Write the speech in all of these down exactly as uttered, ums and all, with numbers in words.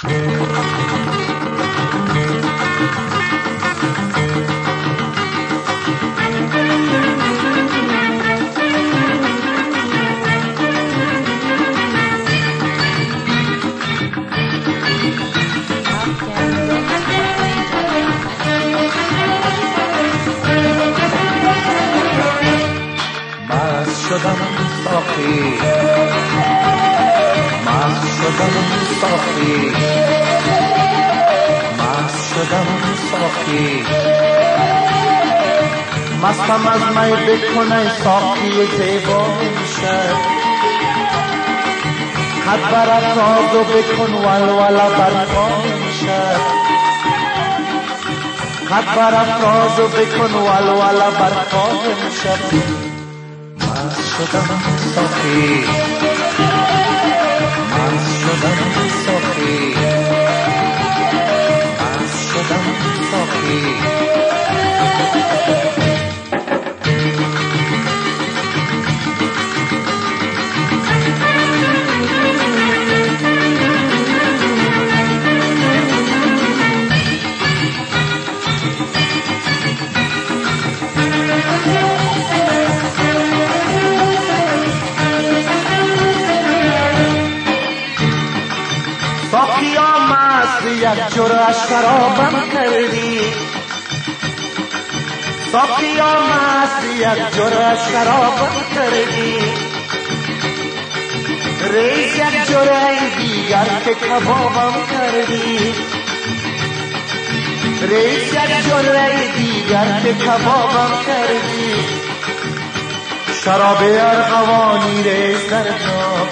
شدم ساقی مست شدم ساقی مست شدم ساقی مستم از می بکنه ساقی زیبای شد خط برد رازو بکن ولوله برپای شد خط برد رازو بکن ولوله برپای شد شدم ساقی مست شدم ساقی مست شدم ساقی ساقیا مست یک جرعه شرابم کردی ساقیا مست یک جرعه شرابم کردی ریز یک جرعه دیگر که کبابم کردی ریز یک جرعه دیگر که کبابم کردی شراب ارغوانی ریز در جام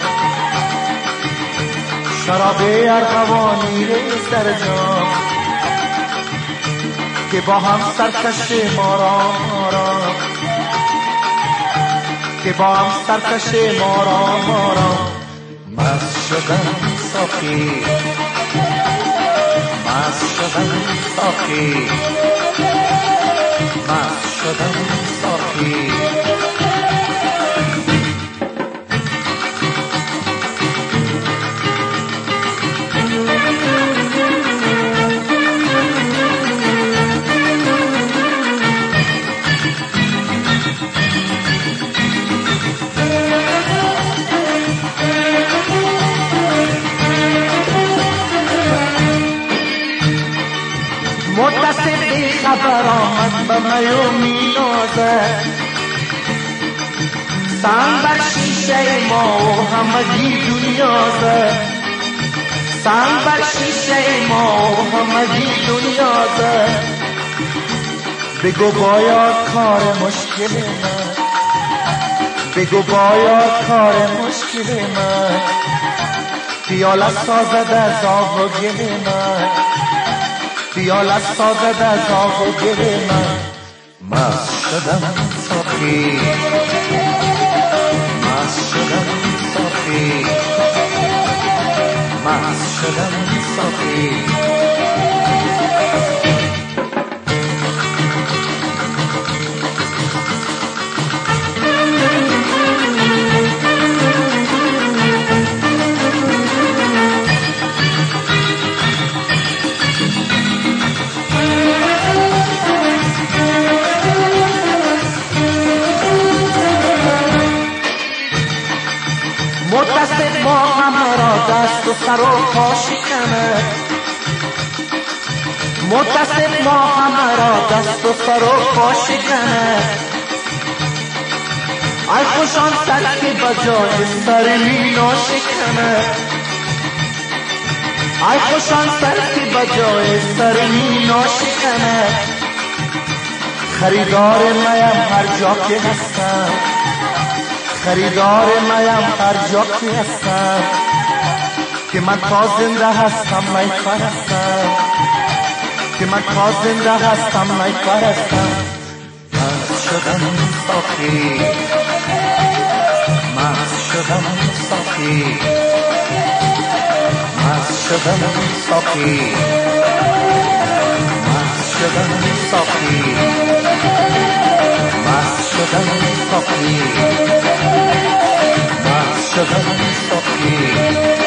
شراب ارغوانی ریز در جام که با هم سرکش ما را ما را که با هم سرکش ما را ما را مست شدم ساقی مست شدم ساقی مست شدم ساقی متصل بی خبر آمد به میو می نازد سنگ بر شیشه ما و همگی دنیا زد سنگ بر شیشه ما و همگی دنیا زد بگو باید کار مشکل من بگو باید کار مشکل من پیاله سازد از آب و گل من پیالت سازد از آب و گل من مست شدم ساقی مست شدم ساقی مست شدم ساقی متصل ما همه را دست و سر و پا شکنه متصل ما همه را دست و سر و پا شکنه ای خوشان سر که بجای سر مینا شکنه ای خوشان سر که بجای سر مینا شکنه خریدار میم هر جا که هستم خریدار میم هر جا که هستم که من تا زنده هستم می پرستم که من تا زنده هستم می پرستم مست شدم ساقی مست شدم ساقی مست شدم ساقی مست شدم ساقی مست شدم ساقی مست شدم ساقی